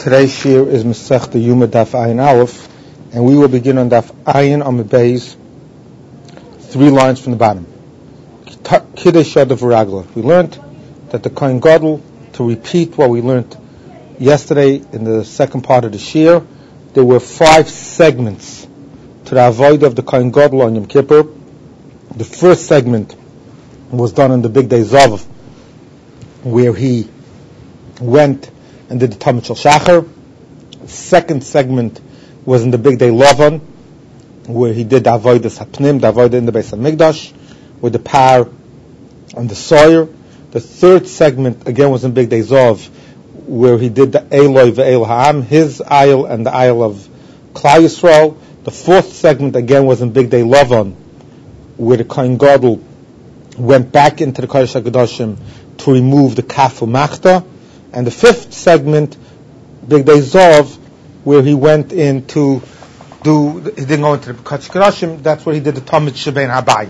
Today's shir is Masechta Yuma Daf Ayin Aleph, and we will begin on Daf Ayin Amud Beis, 3 lines from the bottom. Kiddush Yadav V'Ragla. We learned that the Kohen Gadol, to repeat what we learned yesterday in the second part of the shir, there were 5 segments to the avodah of the Kohen Gadol on Yom Kippur. The first segment was done on the Big Day Zav, where he went and did the Talmud Shel Shachar. The second segment was in the Big Day Lavan, where he did the Avodas HaPnim, the Avodah in the Beis HaMikdash, with the par and the Sawyer. The third segment again was in Big Day Zav, where he did the Eloi Ve'el Ha'am, his Ayil and the Ayil of Klal Yisrael. The fourth segment again was in Big Day Lavan, where the Kohen Gadol went back into the Kodesh HaKadoshim to remove the Kaf U'Machta. And the fifth segment, Big Day Zav, where he went in to he didn't go into the Kodesh HaKadoshim, that's where he did the Talmud Shebein Habayim.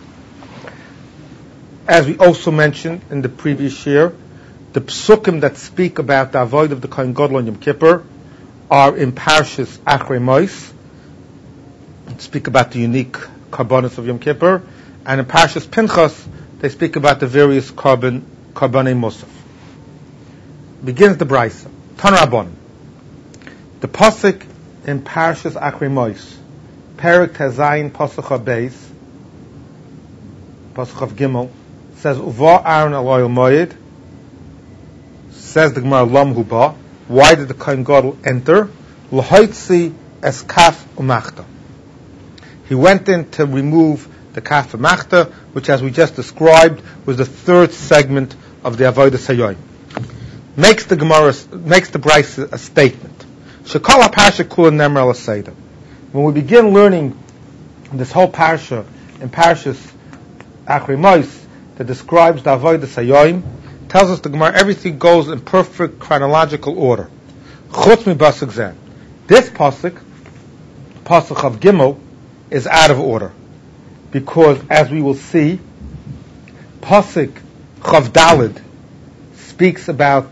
As we also mentioned in the previous year, the psukim that speak about the avodah of the Kohen Gadol on Yom Kippur are in Parshas Achrei Mos, speak about the unique karbanos of Yom Kippur, and in Parshas Pinchas they speak about the various karbanei Musaf. Begins the Brisa. Tan Rabbanan. The pasuk in Parshas Achrei Mos, Perek Tezayin Pasuk HaBeis, Pasuk of Gimel, says Uva Aaron Eloi Moed. Says the Gemara Lam Huba. Why did the Kohen Gadol enter? L'hoitzi es Kaf U'Machta. He went in to remove the Kaf U'Machta, which, as we just described, was the third segment of the Avodas Hayoim. Makes the Brisa a statement. Shekal HaParsha Kula Nemer Al Seder. When we begin learning this whole parsha in Parshas Achrei Mos that describes the Avodas Hayoim, tells us the Gemara everything goes in perfect chronological order. Chutz mi pasuk zeh. This pasuk of Gimel, is out of order, because as we will see, pasuk Chav Daled speaks about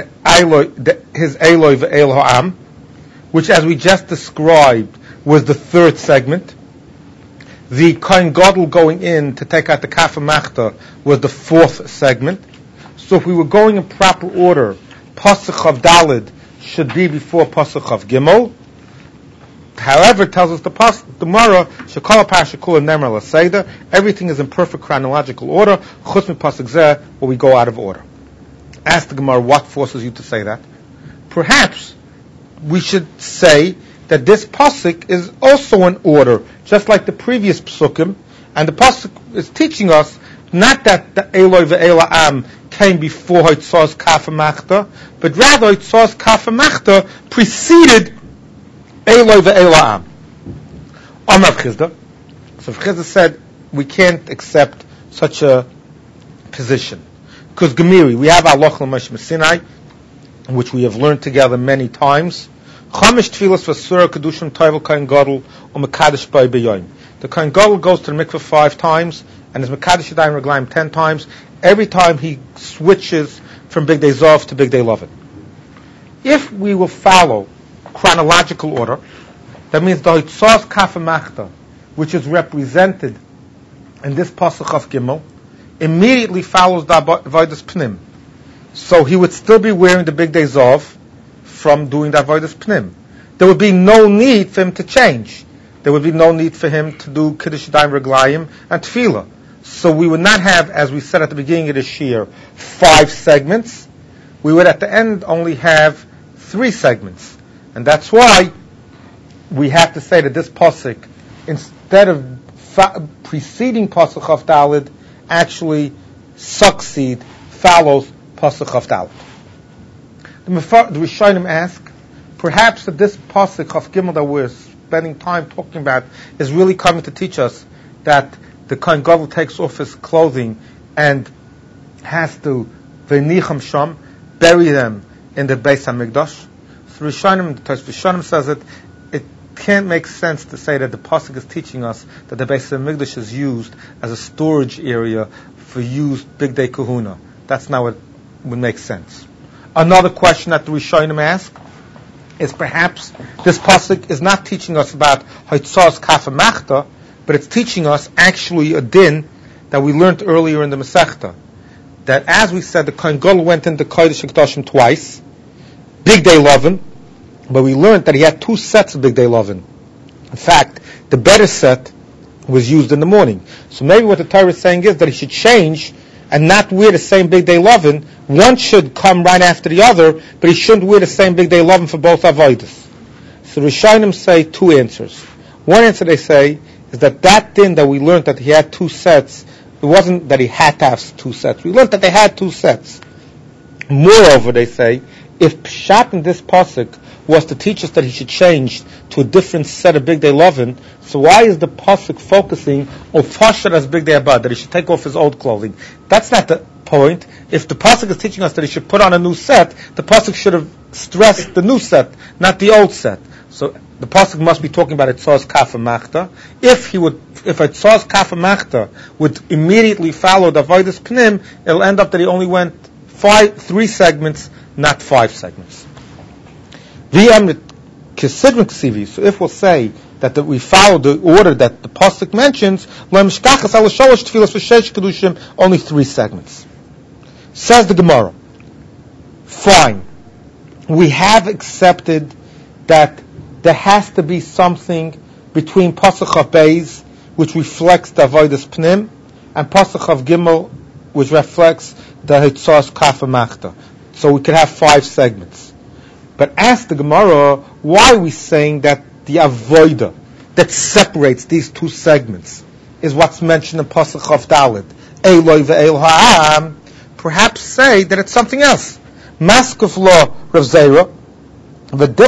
his Eloi Ve'el Ha'am, which, as we just described, was the third segment. The Kohen Gadol going in to take out the Kaf U'Machta was the fourth segment. So if we were going in proper order, Pasuk Chav Daled should be before Pasuk Chav Gimel. However, it tells us the Gemara, Shekal HaParsha Kula Nemer Al Seder, everything is in perfect chronological order. Chutz mi pasuk zeh, where we go out of order. Ask the Gemara, what forces you to say that? Perhaps we should say that this pasuk is also in order, just like the previous psukim, and the pasuk is teaching us not that the Eloi Ve'el Ha'am came before Hitzos Kaf U'Machta, but rather Hitzos Kaf U'Machta preceded Eloi Ve'el Ha'am. Amar Chisda. So Chisda said we can't accept such a position, because Gemiri, we have Aloch L'Moshe Sinai, which we have learned together many times. Chamish Tfilas V'Surah Kedushim Toivel Kohen Gadol U'Mekadosh B'Ay B'Yoyim. The Kohen Gadol goes to the mikveh 5 times, and his Mekadosh Yadayim Reglaim 10 times. Every time he switches from Big Day Zav to Big Day Lavan. If we will follow chronological order, that means the Hitzos Kaf U'Machta, which is represented in this Pasuk of Gimel, immediately follows the Avodas Pnim. So he would still be wearing the Big Day Zav from doing the Avodas Pnim. There would be no need for him to change. There would be no need for him to do Kiddush Yadayim Reglaim and Tefillah. So we would not have, as we said at the beginning of this year, 5 segments. We would at the end only have 3 segments. And that's why we have to say that this pasuk, instead of preceding pasuk Chav Daled, actually follows pasuk Chav Daled. The Rishonim ask, perhaps that this pasuk Chav Gimel that we're spending time talking about is really coming to teach us that the Kohen Gadol takes off his clothing and has to v'nicham sham, bury them in the Beis HaMikdash. So Rishonim, the Rishonim says it can't make sense to say that the pasuk is teaching us that the Beis HaMikdash is used as a storage area for used Big Day Kahuna. That's not what would make sense. Another question that the Rishonim ask, is perhaps this pasuk is not teaching us about Haitzos Kaf Machta, but it's teaching us actually a din that we learned earlier in the Masechta. That as we said, the Kohen Gadol went into Kodesh HaKadoshim twice, Big Day Lovin, but we learned that he had two sets of Big Day Lovin. In fact, the better set was used in the morning. So maybe what the Torah is saying is that he should change and not wear the same Big Day Lovin. One should come right after the other, but he shouldn't wear the same Big Day Lovin for both Avodas. So Rishonim say two answers. One answer they say is that din that we learned that he had two sets, it wasn't that he had to have two sets. We learned that they had two sets. Moreover, they say, if Pshat in this pasuk was to teach us that he should change to a different set of Big Day Lovin, so why is the pasuk focusing on Fasher as Big Day Abad, that he should take off his old clothing? That's not the point. If the pasuk is teaching us that he should put on a new set, the pasuk should have stressed the new set, not the old set. So the pasuk must be talking about Etzos Kaf Machta. If Etzos Kaf Machta would immediately follow the Avodas Pnim, it'll end up that he only went 3 segments, not 5 segments. So if we'll say that we follow the order that the pasuk mentions, only 3 segments. Says the Gemara, fine, we have accepted that there has to be something between Pasuk of Beis, which reflects the Avodas Pnim, and Pasuk of Gimel, which reflects the Hitzos Kaf Machta. So we could have 5 segments. But ask the Gemara, why are we saying that the Avodah that separates these 2 segments is what's mentioned in Pasuk of Dalet, Eloi ve'el ha'am? Perhaps say that it's something else. Maskuf lo Rav Zera, maybe the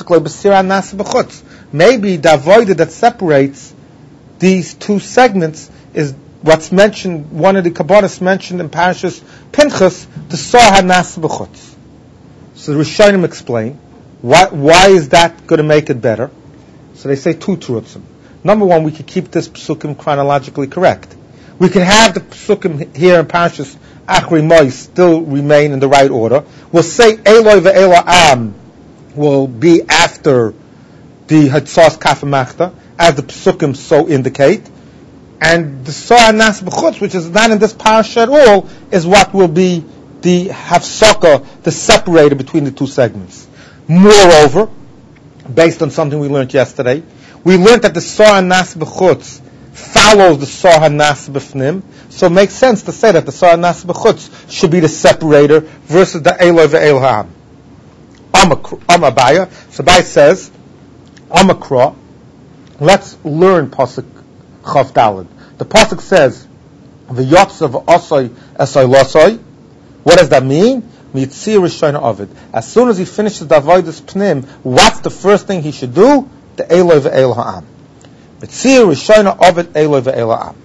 avodah that separates these 2 segments is what's mentioned, one of the Kabbalas mentioned in Parashas Pinchas, the Sar HaNas B'chutz. So the Rishonim explain, why is that going to make it better? So they say 2 truths. Number 1, we could keep this Psukim chronologically correct. We can have the Psukim here in Parashas Achri Mois still remain in the right order. We'll say Eloi ve'elo am will be after the Hatzos Kaf Machta, as the Psukim so indicate, and the Sar Nas B'chutz, which is not in this parasha at all, is what will be the Hafsaka, the separator between the 2 segments. Moreover, based on something we learned yesterday, we learned that the Sar Nas B'chutz follows the Sar Nas B'fnim, so it makes sense to say that the Sar Nas B'chutz should be the separator versus the Eloi ve'el ha'am. Amabaya. So Abai says, Amakra. Let's learn Pasuk Chav Daled. The Pasuk says, V'yotzav asay esay lasay. What does that mean? Mitzir Rishona Ovid. As soon as he finishes the Avodas Pnim, what's the first thing he should do? The Eloi ve'el ha'am. Mitzir Rishona Ovid Eloi ve'el ha'am.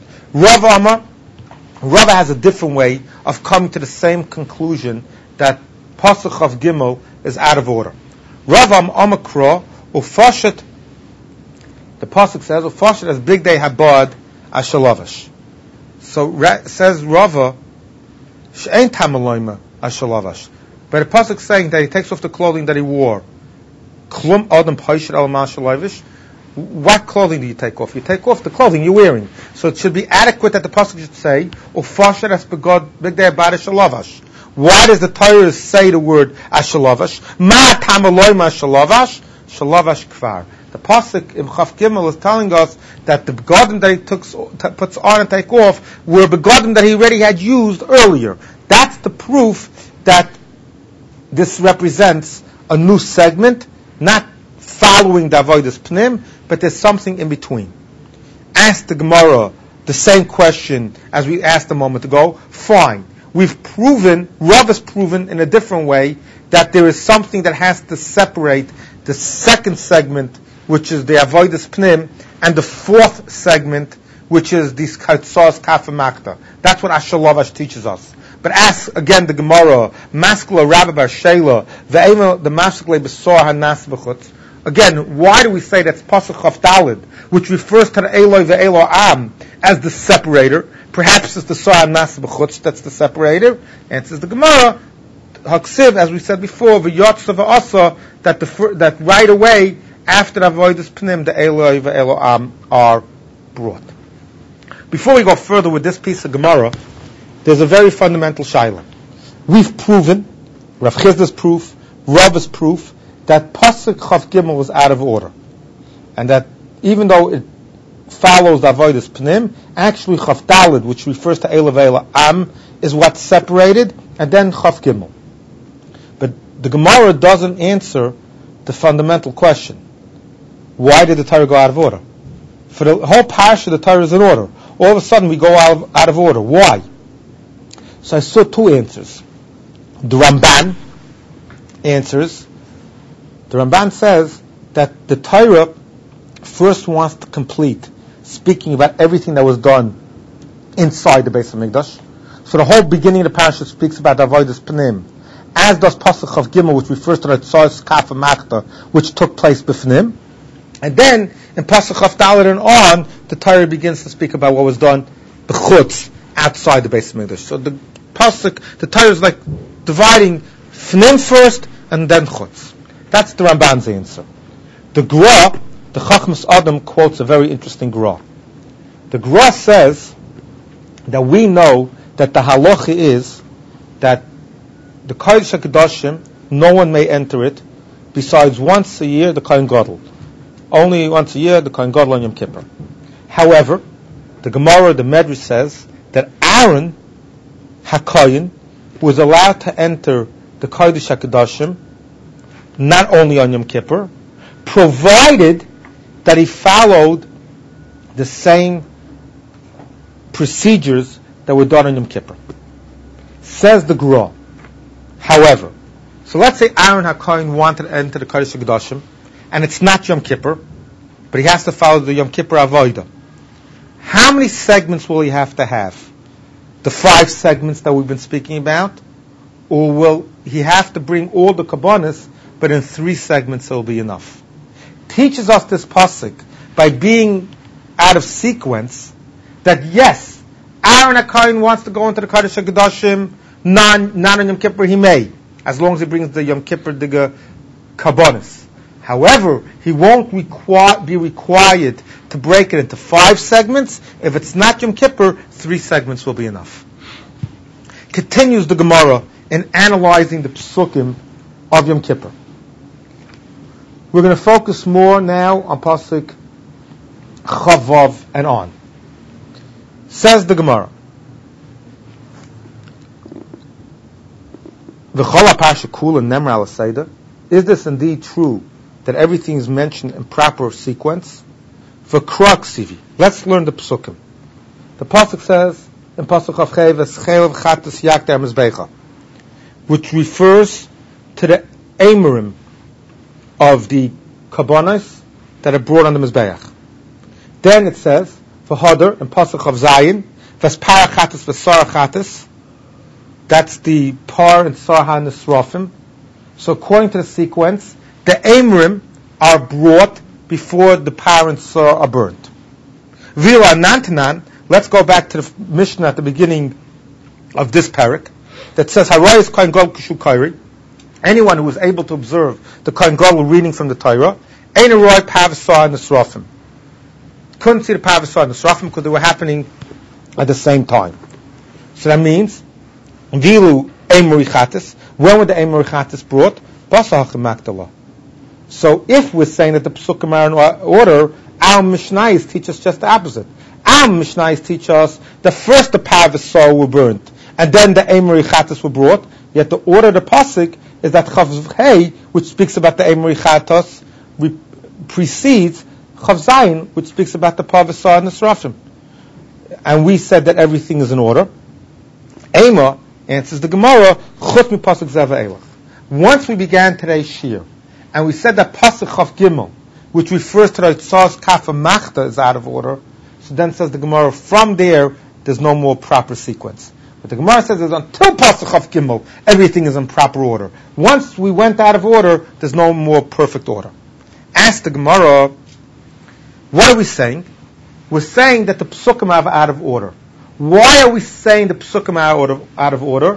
Rava has a different way of coming to the same conclusion that Pasuk of Gimel is out of order. Ravam Amakra Ufashet. The pasuk says Ufashet as Big Day Habad Ashalavish. So says Rava She'ain Tamaloima Ashalavish. But the pasuk saying that he takes off the clothing that he wore. Klum Adam Paishet Al Mashalavish. What clothing do you take off? You take off the clothing you're wearing. So it should be adequate that the pasuk should say Ufashet as Big Day Habad Ashalavish. Why does the Torah say the word Ashalavash? Ma tamaloima Ashalavash, Shalavash Kfar. The pasuk in Chaf Gimel is telling us that the begotten that he puts on and take off were begotten that he already had used earlier. That's the proof that this represents a new segment, not following the Avodas Pnim, but there's something in between. Ask the Gemara the same question as we asked a moment ago. Fine. We've proven, Rav has proven in a different way, that there is something that has to separate the second segment, which is the Avodas Pnim, and the 4th segment, which is the Chatzos Kaf Machta. That's what Ashalavash teaches us. But ask again the Gemara, Maskula Rabbi Bar Shela, the Maskula B'Sor HaNas B'chutz. Again, why do we say that's Pasuk Chav Daled, which refers to the Eloi ve'elo am as the separator? Perhaps it's the Sar Nas B'chutz that's the separator. Answers the Gemara, Haksiv, as we said before, v'yotza v'asa, that right away after the avodas pnim, the Eloi v'Eloam are brought. Before we go further with this piece of Gemara, there's a very fundamental shaila. We've proven, Rav Chizda's proof, Rav's proof, that Pasuk Chav Gimel was out of order, and that even though it follows the avodas pnim, actually Chav Dalid, which refers to Eloi v'Eloam, is what's separated, and then Chav Gimel. But the Gemara doesn't answer the fundamental question. Why did the Torah go out of order? For the whole parsha, the Torah is in order. All of a sudden, we go out of order. Why? So I saw two answers. The Ramban answers. The Ramban says that the Torah first wants to complete, speaking about everything that was done inside the Beis HaMikdash. So the whole beginning of the parasha speaks about the avodas pnim, as does Pasuk Chav Gimel, which refers to the Tzos Kaf Machta, which took place b'fnim. And then in Pasuk Chav Daled and on, the Torah begins to speak about what was done b'chutz, outside the Beis HaMikdash. So the Torah is like dividing fnim first and then chutz. That's the Ramban's answer. The Gra, the Chachmas Adam, quotes a very interesting Gra. The Gra says that we know that the halacha is that the Kodesh HaKadoshim, no one may enter it besides once a year the Kohen Gadol. Only once a year the Kohen Gadol on Yom Kippur. However, the Gemara, the Medrash says that Aaron HaKohen was allowed to enter the Kodesh HaKadoshim not only on Yom Kippur, provided that he followed the same procedures that were done on Yom Kippur. Says the Gra. However, so let's say Aaron HaKohen wanted to enter the Kodesh HaKadoshim, and it's not Yom Kippur, but he has to follow the Yom Kippur Avodah. How many segments will he have to have? The 5 segments that we've been speaking about? Or will he have to bring all the Kabbanis, but in 3 segments it will be enough? Teaches us this pasuk by being out of sequence that yes, Aaron HaKohen wants to go into the Kodesh HaKadoshim, not on Yom Kippur, he may, as long as he brings the Yom Kippur Diga Kabbanis. However, he won't be required to break it into 5 segments. If it's not Yom Kippur, 3 segments will be enough. Continues the Gemara in analyzing the psukim of Yom Kippur. We're going to focus more now on pasuk Chavav and on. Says the Gemara, V'chol ha'parsha kula nemra al seder. Is this indeed true that everything is mentioned in proper sequence? V'kra ksivi. Let's learn the psukim. The pasuk says in pasuk Chavchei v'schel v'chatas yakter mizbecha, which refers to the emerim of the kabbanos that are brought on the mizbeach. Then it says v'hodar in pasuk of Zayin v'spara chatas v'sara chatas. That's the par and sarha and the srafim. So according to the sequence, the emerim are brought before the par and sar are burnt. Vila nantanan. Let's go back to the Mishnah at the beginning of this parak that says Harayis Kohen Gadol Kshu Kairi. Anyone who is able to observe the Kohen Gadol reading from the Torah, Ein Roy Pavasar and the Srafim. Couldn't see the Pavasar and the Srafim because they were happening at the same time. So that means Vilu Eimori Chatis. When were the Eimori Chatis brought? Basahachim Makdalah. So if we're saying that the Psukim are in order, our Mishnayos teach us just the opposite. Our Mishnayos teach us that first the Pavasar were burnt, and then the Eimori Chatas were brought. Yet the order of the pasuk is that Chav Hey, which speaks about the Eimori Chatas, precedes Chav Zayin, which speaks about the Pavasar and the Srafim. And we said that everything is in order. Ema answers the Gemara, Chut mi pasuk Zeva Elach. Once we began today's shir, and we said that pasuk Chav Gimel, which refers to the Tzos Kaf Machta, is out of order. So then says the Gemara, from there's no more proper sequence. But the Gemara says that until Pasuk Chav Gimel, everything is in proper order. Once we went out of order, there's no more perfect order. Ask the Gemara, what are we saying? We're saying that the Psukim are out of order. Why are we saying the Psukim are out of order?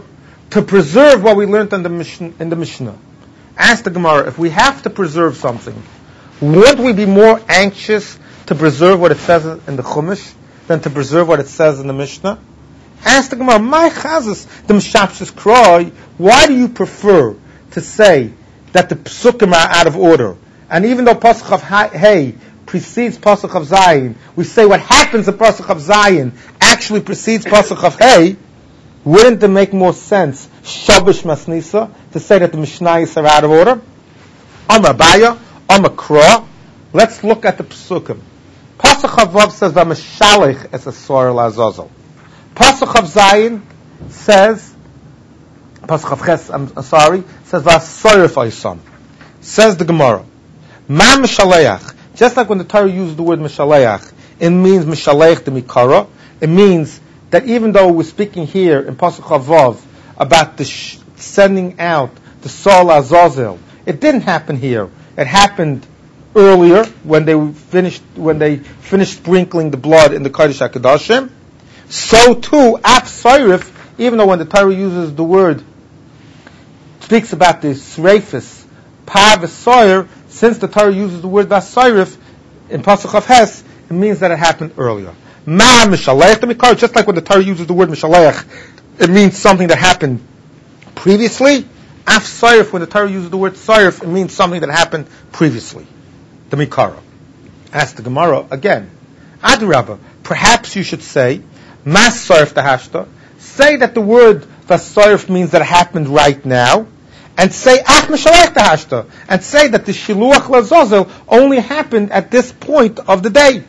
to preserve what we learned in the Mishnah. Ask the Gemara, if we have to preserve something, wouldn't we be more anxious to preserve what it says in the Chumash than to preserve what it says in the Mishnah? Ask the Gemara, my chazas, the Mishapshas cry, why do you prefer to say that the Psukim are out of order? And even though Pasuk of Hey precedes Pasuk of Zayin, we say what happens in Pasuk of Zayin actually precedes Pasuk of Hey. Wouldn't it make more sense, Shabash Masnisa, to say that the Mishnayos are out of order? Amar Abaya, Amar Kra. Let's look at the Psukim. Pasuk of Vav says, V'mashalech es asor la'azazel. Pasuk of Zayin says, Pasuk of Ches, says, V'asoyer f'ayson. Says the Gemara, Ma Mishaleach. Just like when the Torah uses the word Mishaleach, it means Mishaleach de Mikara. It means that even though we're speaking here in Pasuk Chavav about the sending out the Sol Azazel, it didn't happen here. It happened earlier when they finished sprinkling the blood in the Kodesh HaKadoshim. So too, Af Soyrif, even though when the Torah uses the word, speaks about the Sreifis, Pa v'Soyer, since the Torah uses the word Vasoyrif in Pasuk of Hes, it means that it happened earlier. Ma Mishalech the Mikar, just like when the Torah uses the word Mishalech, it means something that happened previously. Af Soyrif, when the Torah uses the word Soyrif, it means something that happened previously. The Mikara. Ask the Gemara again. Adrabah, perhaps you should say, Mas Soyrif Tahashta, say that the word Vasoyrif means that it happened right now, and say Ach Mishalech Tahashta, and say that the Shiluach Lazazel only happened at this point of the day.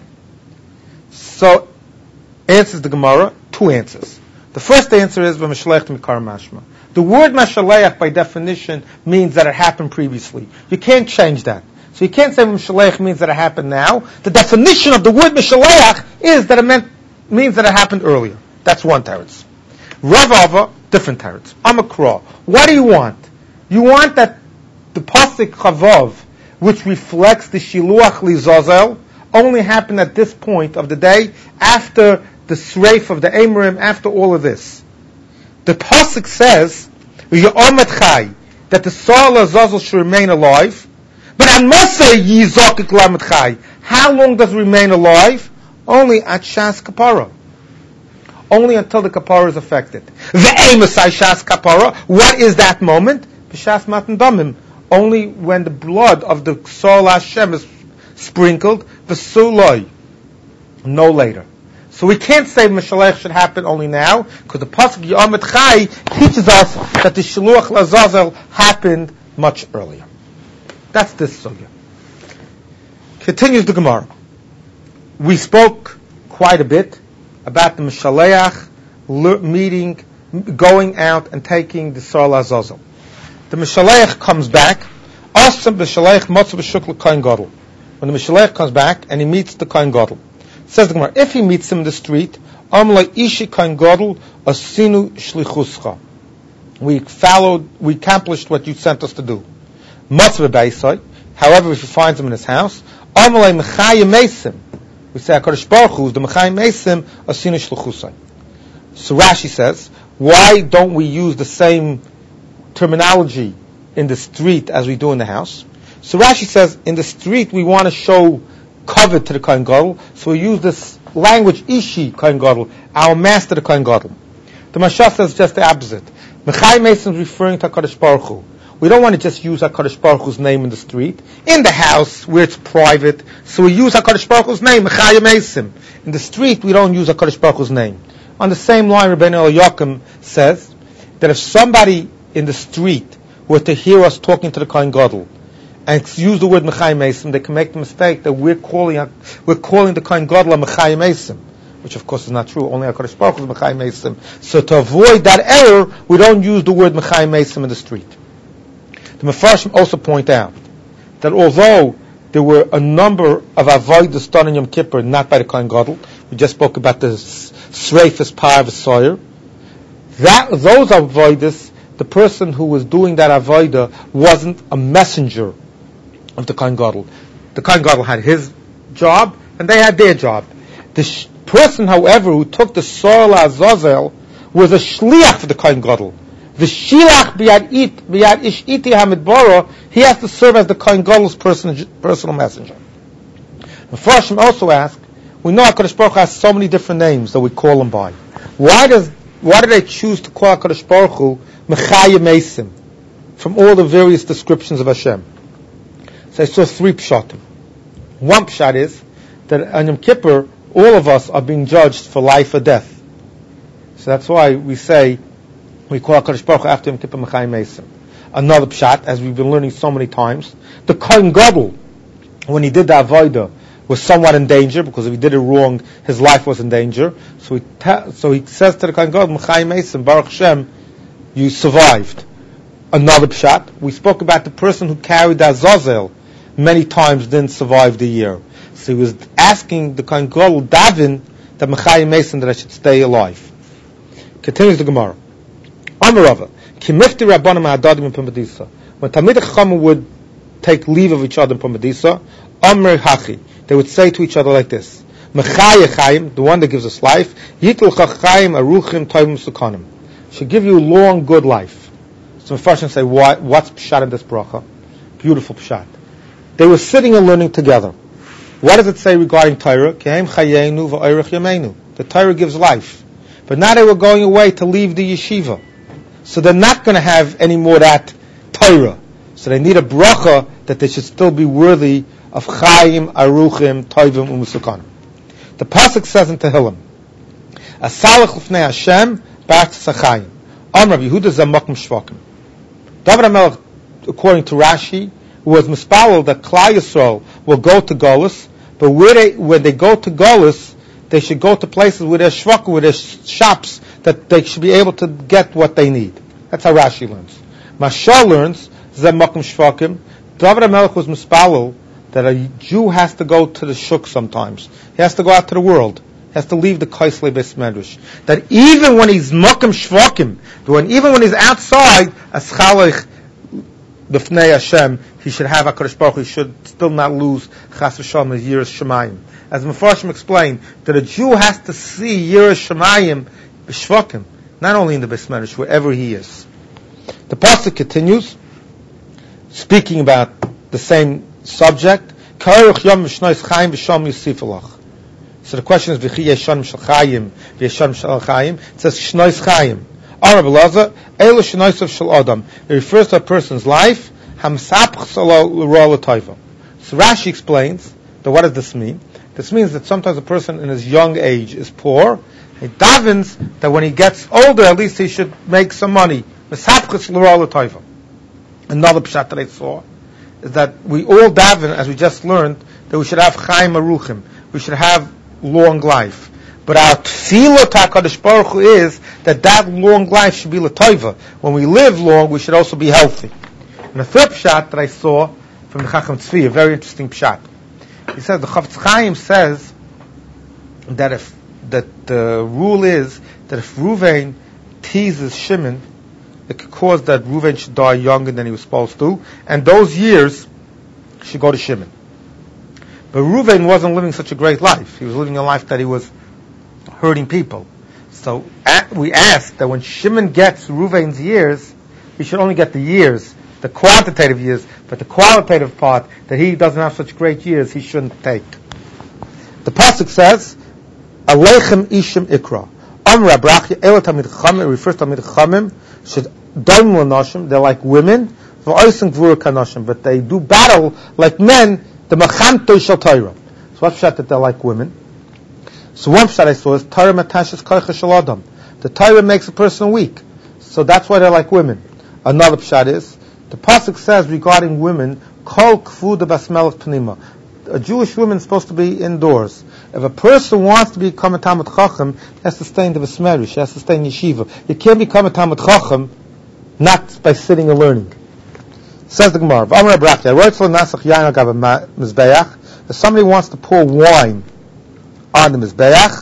So, answers the Gemara, two answers. The first answer is V'Mishalech Mikar Mashma. The word Mashaleach by definition means that it happened previously. You can't change that. So you can't say Mishaleach means that it happened now. The definition of the word Mishaleach is that it means that it happened earlier. That's one teretz. Rav Ava, different teretz. Amakra. What do you want? You want that the Pasuk Chavav, which reflects the Shiluach Lizazel, only happened at this point of the day, after the Sreif of the Emerim, after all of this. The Pasuk says, V'yomet Chai, that the Sol Azazel should remain alive, but Amasa Yizokik Lamet Chai. How long does it remain alive? Only at Shas Kapara. Only until the Kapara is affected. Ve'emasai Shas Kapara, what is that moment? B'Shas Matan Damim. Only when the blood of the Sol Hashem is sprinkled, V'suloi. No later. So we can't say Mishalech should happen only now, because the Pasuk Yomet Chai teaches us that the Shiluach Lazazel happened much earlier. That's this sugya. Continues the Gemara. We spoke quite a bit about the Mishaleach meeting, going out and taking the Sol Azazel. The Mishaleach comes back. Asam b'Mishaleach matzav b'shuk l'Kohen Gadol. When the Mishaleach comes back and he meets the Kohen Gadol, says the Gemara, if he meets him in the street, Amla ishi Kohen Gadol asinu shlichuscha. We accomplished what you sent us to do. Matzav b'Beisai. However, if he finds him in his house, Amla mechayim mesim. We say HaKadosh Baruch Hu, the mechayim mesim asinu shlichusai. So Rashi says, why don't we use the same terminology in the street as we do in the house? So Rashi says, in the street we want to show covet to the Kohen Gadol, so we use this language, Ishi Kohen Gadol, our master the Kohen Gadol. The Mashal says just the opposite. Mechai Mason is referring to HaKadosh Baruch Hu. We don't want to just use HaKadosh Baruch Hu's name in the street. In the house, where it's private, so we use HaKadosh Baruch Hu's name, Mechai Mason. In the street, we don't use HaKadosh Baruch Hu's name. On the same line, Rabbeinu Eliakim says that if somebody in the street were to hear us talking to the Kohen Gadol and use the word Mechai Mesim, they can make the mistake that we're calling the Kohen Gadol a Mechai Mesim, which of course is not true. Only HaKadosh Baruch Hu is Mechai Mesim. So to avoid that error, we don't use the word Mechai Mesim in the street. The Mefarshim also point out that although there were a number of avodas done in Yom Kippur, not by the Kohen Gadol, we just spoke about the Sreifas Par V'Soyer, those avodas, the person who was doing that avodah wasn't a messenger of the Kohen Gadol. The Kohen Gadol had his job, and they had their job. The person, however, who took the Sol Azazel was a shliach for the Kohen Gadol. V'shilach b'yad ish iti hamidbara, he has to serve as the Kohen Gadol's personal messenger. The Mepharshim also ask, we know HaKadosh Baruch Hu has so many different names that we call him by. Why do they choose to call HaKadosh Baruch Hu Mechayim Eisim from all the various descriptions of Hashem? So I saw 3 pshatim. One pshat is that on Yom Kippur, all of us are being judged for life or death. So that's why we call HaKadosh Baruch Hu after Yom Kippur Mechayim Eisim. Another pshat, as we've been learning so many times, the Kohen Gadol, when he did the Avodah, was somewhat in danger, because if he did it wrong, his life was in danger. So he says to the Kohen Gadol, Mechayim Eisim, Baruch Hashem, you survived. Another pshat, we spoke about the person who carried the Azazel many times, didn't survive the year. So he was asking the Kohen Gadol, Davin, that Mechayim Eisim, that I should stay alive. Continues the Gemara. Amarava, Kimifti Rabbanim Ha'adadim in Pumbedisa. When Talmidei Chacham would take leave of each other in Pumbedisa, Amr Hachi, they would say to each other like this: Mechayim Chaim, the one that gives us life, Yitul Chachayim Aruchim Tovim Sukanim, should give you long, good life. So Mepharshim say, what's pshat in this bracha? Beautiful pshat. They were sitting and learning together. What does it say regarding Torah? Kehem Chayenu v'Oirech Yameinu. The Torah gives life. But now they were going away to leave the yeshiva. So they're not going to have any more that Torah. So they need a bracha that they should still be worthy of Chaim, Aruchim, Tovim, Umusukanim. The pasuk says in Tehillim, Asalach l'fnei Hashem, Ba'at Sachayim. Amr Yehuda Zamakim Shvakim. David HaMelech, according to Rashi, who was mispalel that Klal Yisrael will go to Golus, but when they go to Golus, they should go to places where there's shvakim, where there's shops, that they should be able to get what they need. That's how Rashi learns. Mashal learns, Zemakim Shvakim, David HaMelech was mispalel that a Jew has to go to the shuk sometimes. He has to go out to the world. He has to leave the Kaisley Beis Medrash. That even when he's Makim Shvakim, even when he's outside, as Chalech, the Fnei Hashem, he should have HaKadosh Baruch Hu, he should still not lose Chas v'Shalom as Yiras Shemayim. As Mepharshim explained, that a Jew has to see Yiras Shemayim b'Shvakim, not only in the Beis Medrash, wherever he is. The pasuk continues, speaking about the same subject. So the question is, V'chi yeshon shel chayim, v'yeshon shel chayim. It says shnois chayim. Amar Belaza, elu shnoisav shel adam. It refers to a person's life. Hamsapch salo l'ro l'toiva. So Rashi explains that what does this mean? This means that sometimes a person in his young age is poor. He davens that when he gets older, at least he should make some money. Hamsapch l'ro l'toiva. Another pshat that I saw is that we all daven, as we just learned, that we should have Chaim Aruchim. We should have long life. But our tefillah to HaKadosh Baruch Hu is that long life should be l'toiva. When we live long, we should also be healthy. And the third pshat that I saw from the Chacham Tzvi, a very interesting pshat. He says, the Chafetz Chaim says that the rule is that if Ruvain teases Shimon, it could cause that Ruvain should die younger than he was supposed to, and those years should go to Shimon. But Ruvain wasn't living such a great life. He was living a life that he was hurting people. So we ask that when Shimon gets Ruvain's years, he should only get the years, the quantitative years, but the qualitative part, that he doesn't have such great years, he shouldn't take. The pasuk says, Aleichem Ishim Ikra. Amr Abrachya, Ela Tamid Chachamim, it refers to Tamid Chachamim, should Daim L'Noshim, they're like women, V'oisem Gvura Kanoshim, but they do battle like men, the Machanto Shel Torah. So what's pshat that they're like women? So one pshat I saw is Torah Matashas Koicha Shel Adam. The Torah makes a person weak, so that's why they're like women. Another pshat is, the pasuk says regarding women, Kol Kvuda Basmelech Pnima. A Jewish woman is supposed to be indoors. If a person wants to become a Talmid Chacham, he has to stay in the Beis Medrash, he has to stay in yeshiva. You can't become a Talmid Chacham not by sitting and learning. Says the Gemara, if somebody wants to pour wine on the Mizbeach,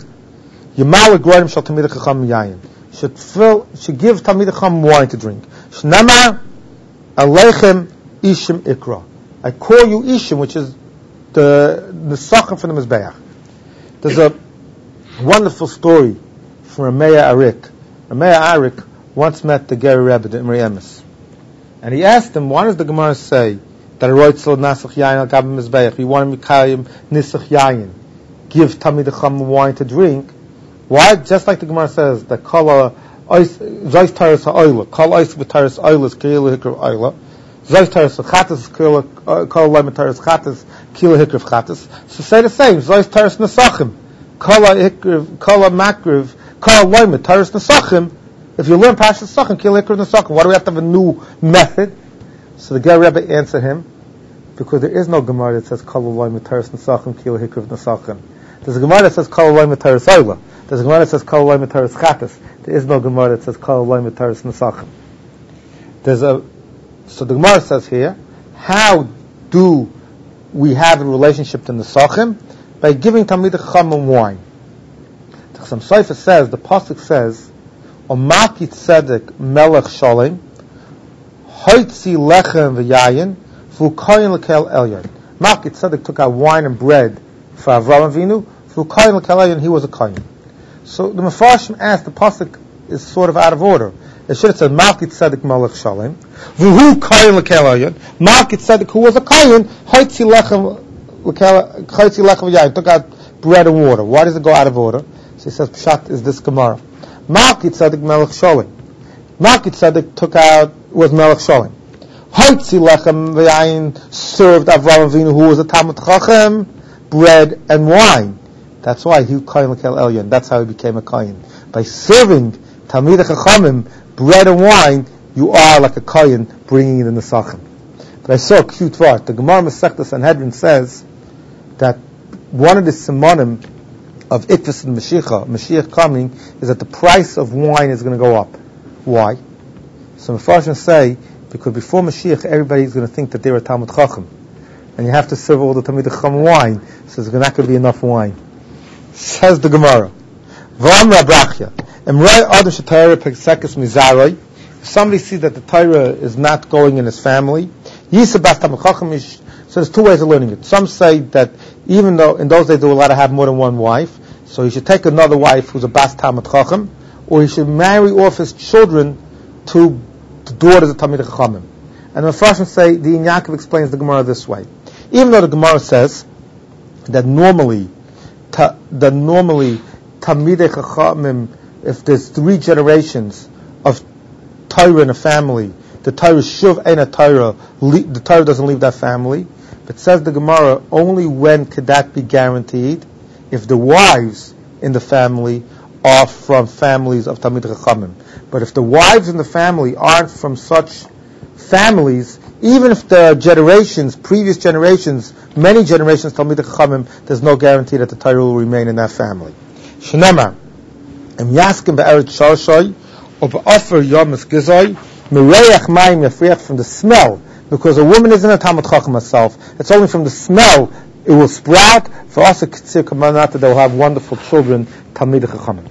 should give Talmid Chacham wine to drink. Shnamar Aleichem Ishim Ikra. I call you Ishim, which is the Sachar for the Mizbeach. There's a wonderful story from Rameya Arik. Rameya Arik once met the Ger Rebbe, the Imrei Emes. And he asked him, why does the Gemara say that a roitzel nasach yayin al gabim mizbeach, you want to mikayim nisach yayin, give Tamid Chacham wine to drink? Why? Just like the Gemara says that kol zois taras ha'oila, kol ois b'taras oila is kiyil hikr oila, zois taras ha'chatas is kol loim b'taras chatas kiyil hikr chatas. So say the same. Zois taras nesachim, kol makriv, kol loim b'taras nesachim. If you learn Parashat Nesachim, kiyil hikr nesachim, why do we have to have a new method? So the Ger Rebbe answered him, because there is no Gemara that says kol loim b'taras nesachim kiyil hikr nesachim. There's a Gemara that says kol loim b'taras oila. There's a Gemara that says kol loim b'taras chatas. There is no Gemara that says kol loim b'taras nesachim. So the Gemara says here, how do we have a relationship to nesachim? By giving Talmidei Chacham wine. The Chassam Sofer says, the pasuk says, O Malki Tzedek Melech Sholem, Hoitzi Lechem v'Yayin, V'Ukoyin L'Kel Elyon. Malki Tzedek took out wine and bread for Avraham Avinu. V'Ukoyin L'Kel Elyon, he was a kohen. So the Mefarshim asked, the pasuk is sort of out of order. It should have said Malki Tzedek Melech Sholem, V'Hu Koyin L'Kel Elyon. Malki Tzedek, who was a kohen, Hoitzi Lechem v'Yayin, took out bread and water. Why does it go out of order? So he says, Pshat is this Gemara. Malki Tzedek Melech Sholem. Malki Tzedek was Melech Sholem. Hoitzi Lechem v'Yayin served Avraham Avinu, who was a Talmid Chacham, bread and wine. That's why he Kohen L'Kel Elyon. That's how he became a Kohen. By serving Talmidei Chachamim bread and wine, you are like a Kohen bringing it in the Nesachim. But I saw a cute thought. The Gemara Masechta Sanhedrin says that one of the simonim of Ikvus and Mashiach coming, is that the price of wine is going to go up. Why? So Mefarshim say, because before Mashiach, everybody's going to think that they're a Talmid Chacham. And you have to serve all the Talmidei Chacham wine, so there's not going to be enough wine. Says the Gemara, if somebody sees that the Torah is not going in his family, so there's two ways of learning it. Some say that even though in those days they were allowed to have more than one wife, so he should take another wife who's a Bas Talmid Chacham, or he should marry off his children to the daughters of Talmidei Chachamim. And the Mefarshim say, the Yaakov explains the Gemara this way. Even though the Gemara says that normally Talmidei Chachamim, if there's 3 generations of Torah in a family, the Torah Shuv Ein HaTorah, the Torah doesn't leave that family. But says the Gemara, only when could that be guaranteed? If the wives in the family are from families of Talmidei Chachamim. But if the wives in the family aren't from such families, even if there are previous generations, many generations Talmidei Chachamim, there's no guarantee that the Torah will remain in that family. Shnema, Em Yaskim Be'eretz Sharshay, or Be'ofer Yomis Gizoi, Mereach Mayim Yafriach, from the smell, because a woman isn't a Talmid Chacham herself, it's only from the smell it will sprout. For us, a Kitzir Kamanata, they will have wonderful children, Talmidei Chachamim.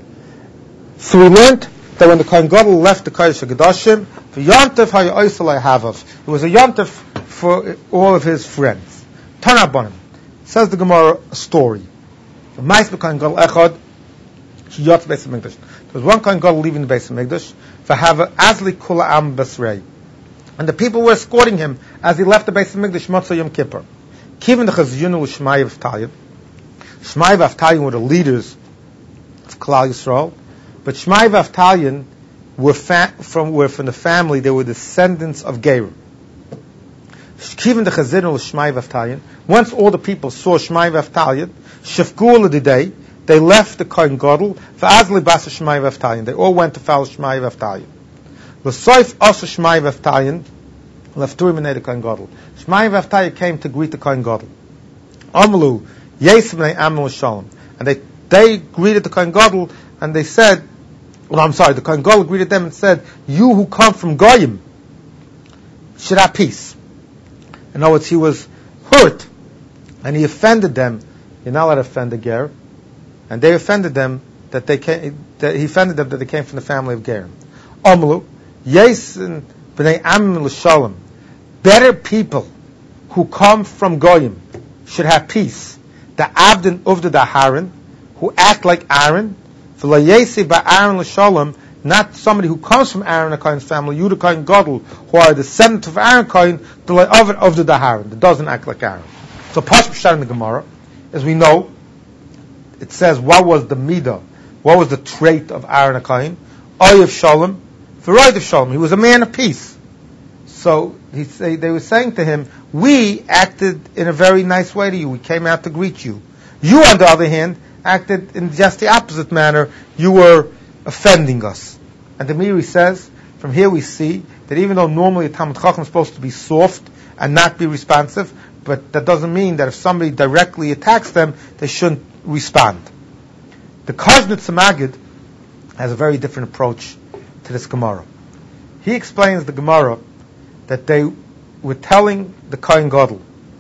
So we learned that when the Kohen Gadol left the Kodesh HaKadoshim, for Yontif HaYoisel Havav, it was a Yontif for all of his friends. Tanabonim. Says the Gemara a story. The Mais Kohen Gadol Echad, Shiyot Beis HaMikdash. There was one Kohen Gadol leaving the Beis HaMikdash, for Hava Azli Kula Am Basrei. And the people were escorting him as he left the Beis HaMikdash Motzei Yom Kippur. Kivin the Chaziyunu was Shmai V'Avtalyon. Shmai V'Avtalyon were the leaders of Klal Yisrael. But Shmai V'Avtalyon were from the family, they were descendants of Gerim. Kivin the Chaziyunu was Shmai V'Avtalyon. Once all the people saw Shmai V'Avtalyon, Shefgu L'Didei, they left the Kohen Gadol, V'Azli Basa Shmai V'Avtalyon. They all went to follow Shmai V'Avtalyon. L'Soif also Shmai V'Avtalyon, Lefturim and the Kohen Gadol. Shmai V'Avtalyon came to greet the Kohen Gadol. Amalu, Yesem B'nei Amnon Shalom. And they greeted the Kohen Gadol, and they said, the Kohen Gadol greeted them and said, you who come from Goyim should have peace. In other words, he was hurt, and he offended them. You're not allowed to offend a Ger. And they offended them he offended them that they came from the family of Gerim. Amalu, Yesem B'nei Amnon Shalom. Better people who come from Goyim should have peace. The Avdin Uvda Daharan, who act like Aaron, V'layesi Ba'Aaron L'Shalom, not somebody who comes from Aaron HaKohen's family, you the Kohen Gadol, who are the descendant of Aaron Kohen, the Le'avid of the Daharon, that doesn't act like Aaron. So Pashut Pshat in the Gemara, as we know, it says what was the midah, what was the trait of Aaron HaKohen? Oyev Shalom, V'roidev Shalom. He was a man of peace. So they were saying to him, we acted in a very nice way to you. We came out to greet you. You, on the other hand, acted in just the opposite manner. You were offending us. And the Meiri says, from here we see that even though normally a Talmid Chacham is supposed to be soft and not be responsive, but that doesn't mean that if somebody directly attacks them, they shouldn't respond. The Kuznetz Maggid has a very different approach to this Gemara. He explains the Gemara that they were telling the Kohen Gadol,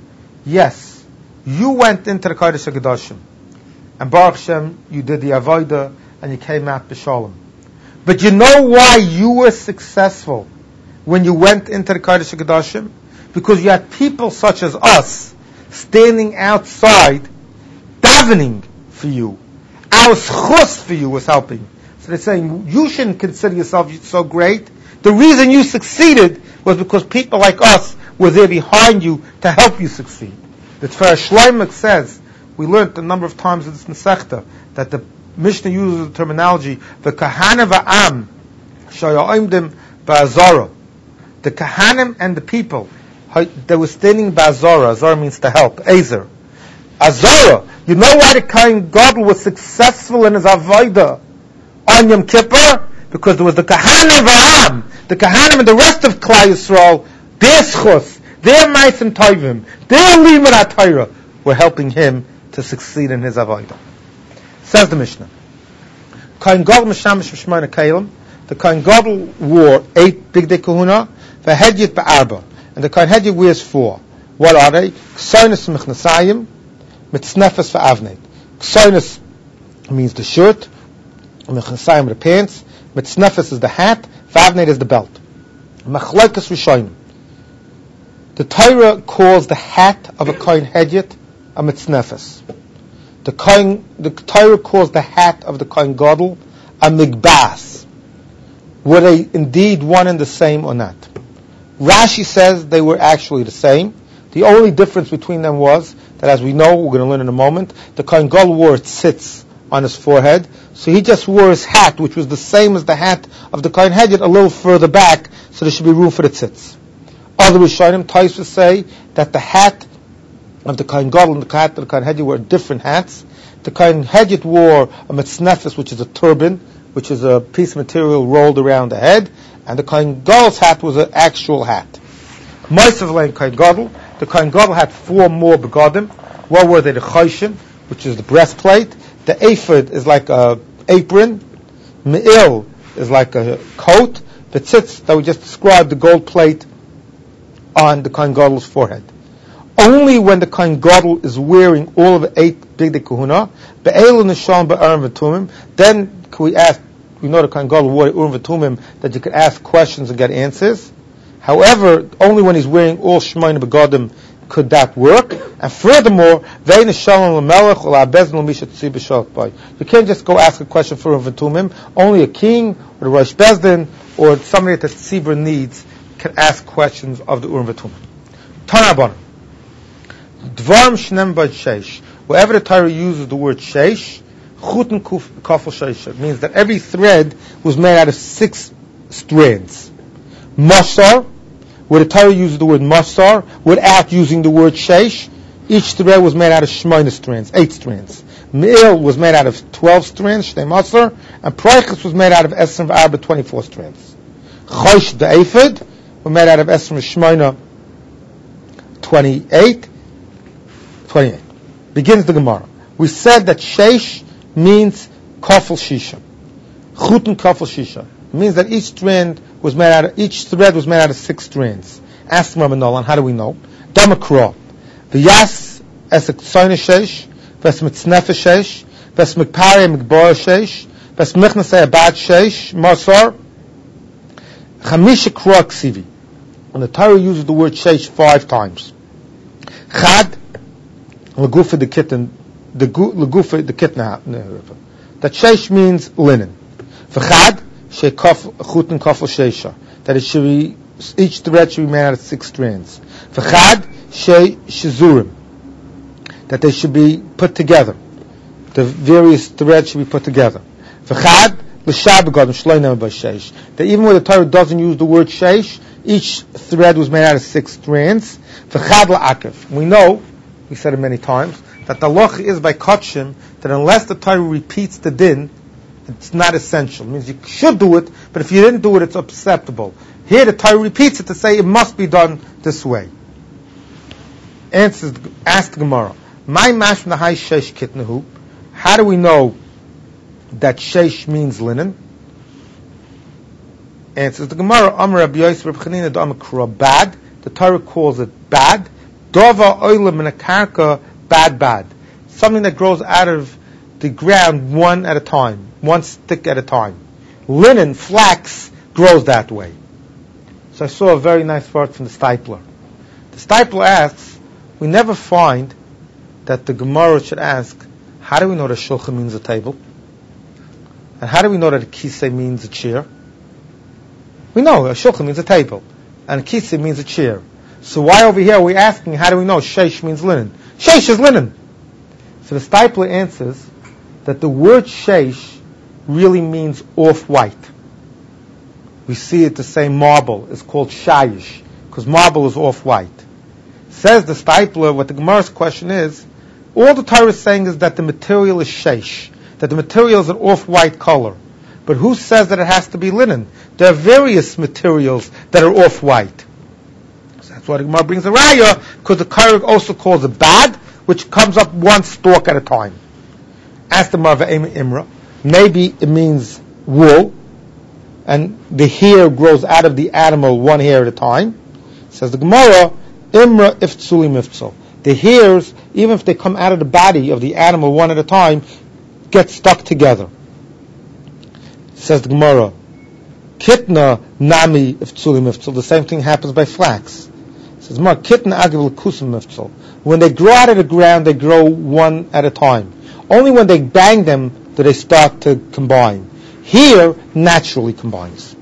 yes, you went into the Kodesh HaKadoshim, and Baruch Hashem, you did the Avodah, and you came out b'Shalom. But you know why you were successful when you went into the Kodesh HaKadoshim? Because you had people such as us standing outside davening for you. Our schus for you was helping. So they're saying, you shouldn't consider yourself so great. The reason you succeeded was because people like us were there behind you to help you succeed. The Tfar Shloimeh says, we learned a number of times in this Masechta, that the Mishnah uses the terminology, the Kahana va'am, shaya'imdim ba'azara. The Kahanim and the people, they were standing ba'azara. Azara means to help. Ezer. Azara. You know why the Kohen Gadol was successful in his Avodah on Yom Kippur? Because there was the Kahanim va'am. The Kahanim and the rest of Klal Yisrael, their schus, their Ma'asim Tovim, their Limud HaTorah were helping him to succeed in his Avodah. Says the Mishnah, Kohen Gadol Mishamish Mishmona Kalim, the Kohen Gadol wore 8 Bigdei Kahuna, V'Hedyet Ba'arba, and the Kohen Hedyet wears 4. What are they? Ksoinus Mechnasayim, Mitznefes V'Avnei. Ksoinus means the shirt, Mechnasayim the pants, Mitznefes is the hat, V'Avnei is the belt. Machlokes Rishonim. The Torah calls the hat of a Kohen Hedyet a Mitznefes. The Torah calls the hat of the Kohen Gadol a Migbas. Were they indeed one and the same or not? Rashi says they were actually the same. The only difference between them was that, as we know, we're going to learn in a moment, the Kohen Gadol wore tzitz on his forehead, so he just wore his hat, which was the same as the hat of the Kohen Hedyet, a little further back, so there should be room for the tzitz. Other Rishonim, Tosfos say that the hat of the Kohen Gadol and the hat of the Kohen Hedyet were different hats. The Kohen Hedyet wore a mitznefes, which is a turban, which is a piece of material rolled around the head, and the Kohen Gadol's hat was an actual hat. Moisav Kohen Gadol, the Kohen Gadol had 4 more begodim. What were they? The choshen, which is the breastplate. The ephod is like a apron. Me'il is like a coat. The tzitz that we just described, the gold plate on the Kohen Gadol's forehead. Only when the Kohen Gadol is wearing all of the 8 Bigdei Kahuna, be'elu nishon ba'arim v'tumim, then can we ask, we know the Kohen Gadol wore urim v'tumim, that you could ask questions and get answers. However, only when he's wearing all Shemayin begodim could that work. And furthermore, you can't just go ask a question for urim v'tumim. Only a king, or the Rosh Bezdin, or somebody that the tzibur needs can ask questions of the urim v'tumim. Tanabon. Dvarim shnem b'd sheish. Wherever the Torah uses the word sheish, chuten kafel sheish, it means that every thread was made out of 6 strands. Masar, where the Torah uses the word masar, without using the word sheish, each thread was made out of shmoina strands, 8 strands. Me'il was made out of 12 strands, shnei masar, and Preichas was made out of esrim v'arba, 24 strands. Chosh the ephod were made out of esrim v'shmoina, 28. Begins the Gemara. We said that sheish means kafel shisha. Chuten kafel shisha. It means that each thread was made out of 6 strands. Ask Rabbi Nolan, how do we know? Damakra. V'yas es eksoyne sheish, v'es mitznefesh sheish, v'es mikpare mikbar sheish, v'es michnasei abad sheish, masar, chamisha kra ksivi. And the Torah uses the word sheish 5 times. Chad, Lagufa the kitten, Lagufa the kitna. That sheish means linen. V'chad, she'kaf chutin kafel sheisha, that it should be, each thread should be made out of 6 strands. V'chad she'shizurim, that they should be put together. The various threads should be put together. V'chad l'shab begadim shloinam b'sheish, that even when the Torah doesn't use the word sheish, each thread was made out of 6 strands. V'chad la'akev. We know, we said it many times, that the halacha is by kachim, that unless the Torah repeats the din, it's not essential. It means you should do it, but if you didn't do it, it's acceptable. Here the Torah repeats it to say it must be done this way. Ask the Gemara, my mashma nahai sheish kitnahu. How do we know that sheish means linen? Answers the Gemara, Amar Rabbi Yosef Reb Chanina d'Amakra, bad. The Torah calls it bad. Dova oila min akarka, bad. Something that grows out of the ground one at a time, one stick at a time. Linen, flax, grows that way. So I saw a very nice word from the Stipler. The Stipler asks, we never find that the Gemara should ask, how do we know that shulchan means a table? And how do we know that a kisei means a chair? We know a shulchan means a table, and a kisei means a chair. So why over here are we asking, how do we know sheish means linen? Sheish is linen. So the Stipler answers that the word sheish really means off-white. We see it the same marble is called shayish, because marble is off-white. Says the Stipler, what the Gemara's question is, all the Torah is saying is that the material is sheish, that the material is an off-white color. But who says that it has to be linen? There are various materials that are off-white. So that's why the Gemara brings a raya, because the Torah also calls it bad, which comes up one stalk at a time. Ask the Gemara Imra, maybe it means wool, and the hair grows out of the animal one hair at a time. Says the Gemara, Imra iftsuli miftsal. The hairs, even if they come out of the body of the animal one at a time, get stuck together. Says the Gemara, Kitna nami iftsuli miftsal. The same thing happens by flax. Says Gemara, Kitna agiv l'kusum miftsal. When they grow out of the ground, they grow one at a time. Only when they bang them do they start to combine. Here, naturally combines.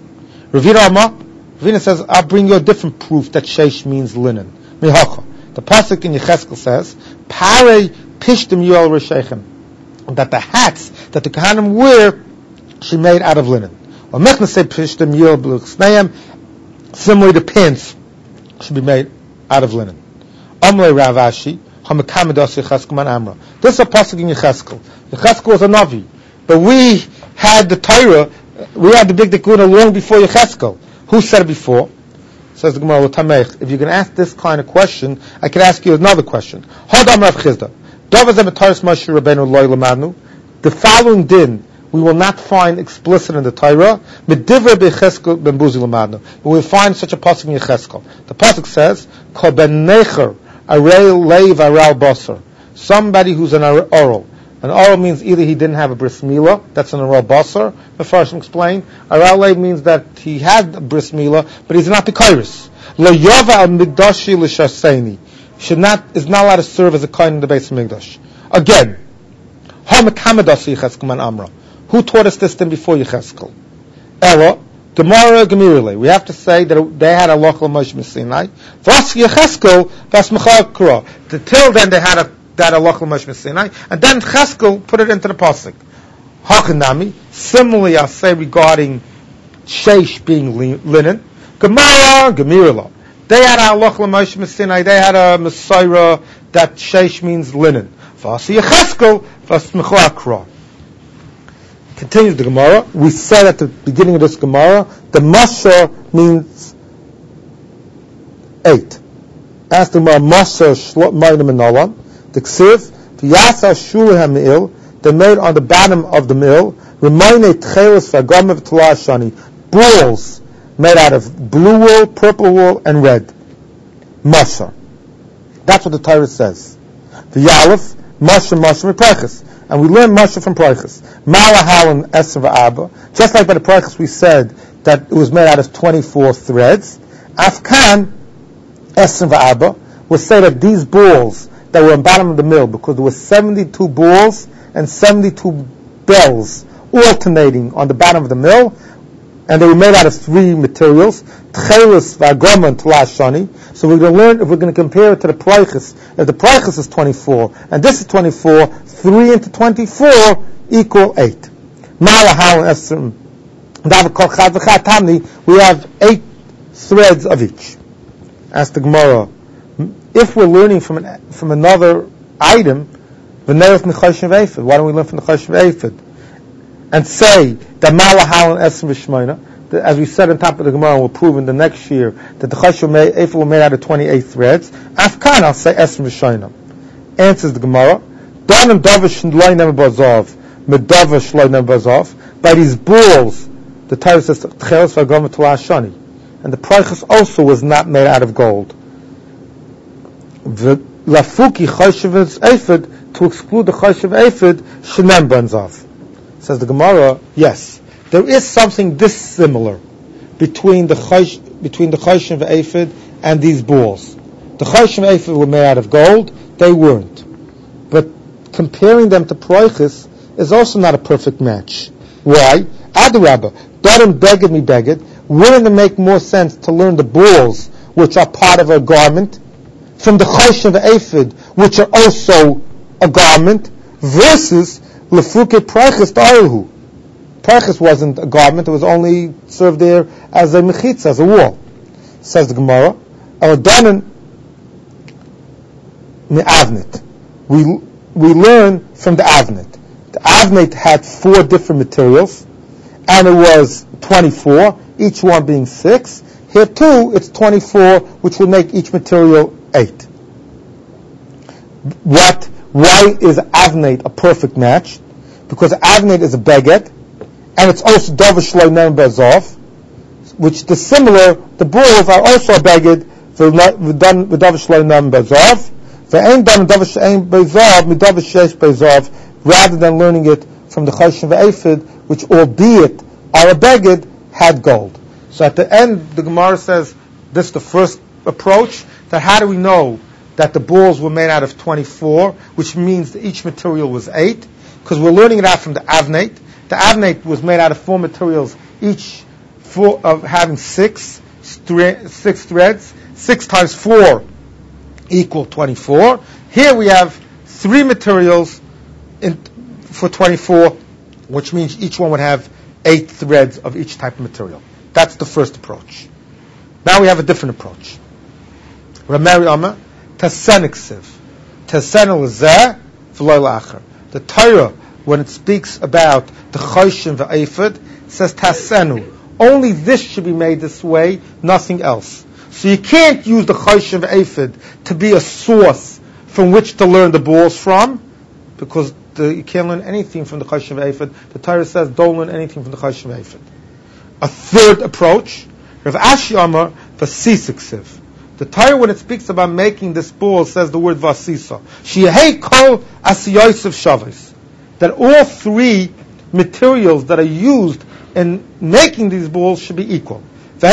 Ravina says, I'll bring you a different proof that sheish means linen. Mihacha. The pasuk in Yecheskel says, Parei pishtim yuel reshechem, that the hats that the Kohanim wear should be made out of linen. Or Mechna say pishtim yuel b'luchsneim, similarly the pants should be made out of linen. Amrei Rav Ashi, Hamakamedos Yecheskel man Amra. This is a pasuk in Yecheskel. Yecheskel was a Navi, but we had the Torah, we had the Big Dekuna long before Yecheskel. Who said it before? Says the Gemara, if you're going to ask this kind of question, I can ask you another question. The following din we will not find explicit in the Torah. We will find such a pasuk in Yecheskel. The pasuk says, somebody who's an oral. An oral means either he didn't have a bris milah, that's an oral basar, the first explained. Aral means that he had a bris milah, but he's not the kairos. Lo yova al migdashi l'shaseni. Is not allowed to serve as a kohen in the Beis Hamikdash. Again, ha-mekamadasi Yecheskel man amra. Who taught us this thing before Yecheskel? Ella, Gemara Gemirile. We have to say that they had a lochel Moshe Sinai. Vas Yecheskel, vas Mechal Kura. Till then they had that lochel Moshe Sinai, and then Cheskel put it into the pasuk. Hakanami. Similarly, I'll say regarding sheish being linen. Gemara Gemirile. They had a lochel Moshe Sinai. They had a Messiah that sheish means linen. Vas Yecheskel, vas Mechal Kura. Continues the Gemara. We said at the beginning of this Gemara, the Masha means 8. Ask the Gemara, Masha Shlomayim and Nolan. The Ksiv, V'yasa Shuli HaMe'il, they made on the bottom of the mill, Remayne Tchelis V'agamev T'la Shani, balls made out of blue wool, purple wool, and red. Masha. That's what the Torah says. V'yalef, Masha Meprechis. And we learn Masha from Prechis. Malahal and Esra Abba. Just like by the Prechis we said that it was made out of 24 threads. Afkan, Esra Abba, will say that these balls that were on the bottom of the mill, because there were 72 balls and 72 bells alternating on the bottom of the mill, and they were made out of 3 materials, Tchelis, V'agoma, and Tlash Shani. So we're going to learn, if we're going to compare it to the Preiches, if the Preiches is 24, and this is 24, 3 into 24 equal 8. Malahal and Esrim. We have 8 threads of each. Ask the Gemara, if we're learning from another item, why don't we learn from the Choshev Ephod? And say that Malahal and Esrim V'Shmoina, as we said on top of the Gemara, and we'll prove in the next year, that the Choshev Ephod were made out of 28 threads. Afkan, I'll say Esrim V'Shmoina. Answers the Gemara, Donam Davish Shloi Never Bazov, Medavish Shloi Never Bazov, by these balls, the Torah says, Tchelis V'agoma Tlash Shani. And the Preiches also was not made out of gold. The Lafuki Choshev Ephod, to exclude the Choshev Ephod, Shenem Banzav. Says the Gemara, yes, there is something dissimilar between the Choshev Ephod and these balls. The Choshev Ephod were made out of gold, they weren't. But comparing them to Preiches is also not a perfect match. Why? Adarabba, Darim Beged Mi Beged, wouldn't it make more sense to learn the balls, which are part of a garment, from the Choshev Ephod, which are also a garment, versus Lefuke Preiches Da'aruhu. Preiches wasn't a garment, it was only served there as a mechitza, as a wall. Says the Gemara, Al-Danan Me'avnet. We learn from the Avnet. The Avnet had 4 different materials, and it was 24, each one being 6. Here too, it's 24, which will make each material 8. Why is Avnet a perfect match? Because Avnet is a beged, and it's also Davish Shloi Never Bazov, which the similar, the balls are also a beged, Davish Shloi Never Bazov, rather than learning it from the Choshev Ephod, which albeit are a beged, had gold. So at the end, the Gemara says, this is the first approach, that how do we know that the balls were made out of 24, which means that each material was 8, because we're learning it out from the Avnet. The Avnet was made out of 4 materials, each having 6 threads. 6 times 4 equal 24. Here we have 3 materials for 24, which means each one would have 8 threads of each type of material. That's the first approach. Now we have a different approach. Ramari Amma, Taseniksiv. Tasenel Zeh, V'loi La'acher. The Torah, when it speaks about the Choshev Ephod, says Tasenu. Only this should be made this way, nothing else. So you can't use the Choshev Ephod to be a source from which to learn the balls from, because you can't learn anything from the Choshev Ephod. The Torah says don't learn anything from the Choshev Ephod. A third approach, Rav Ashi Amar Vasisiksiv. The Torah, when it speaks about making this ball, says the word Vasisa. Shehei kol asiyosav shavos. That all 3 materials that are used in making these balls should be equal.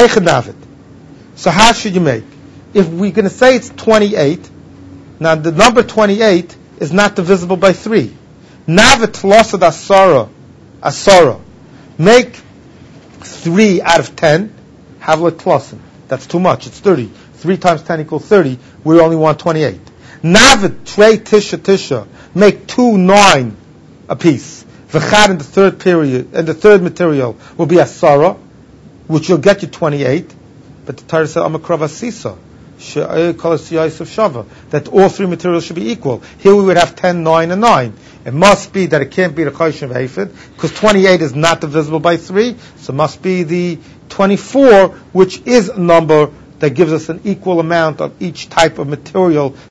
So how should you make? If we're going to say it's 28, now the number 28 is not divisible by 3. Navet losad asara. Make 3 out of 10. Have like tlosim. That's too much. It's 30. 3 times 10 equals 30. We only want 28. Navet trei tisha. Make 2 9 apiece. V'chad in the third period, and the third material will be asara, which will get you 28. But the Torah said, Amakrav Asisa, that all 3 materials should be equal. Here we would have 10, 9, and 9. It must be that it can't be the Choshev Ephod, because 28 is not divisible by 3, so it must be the 24, which is a number that gives us an equal amount of each type of material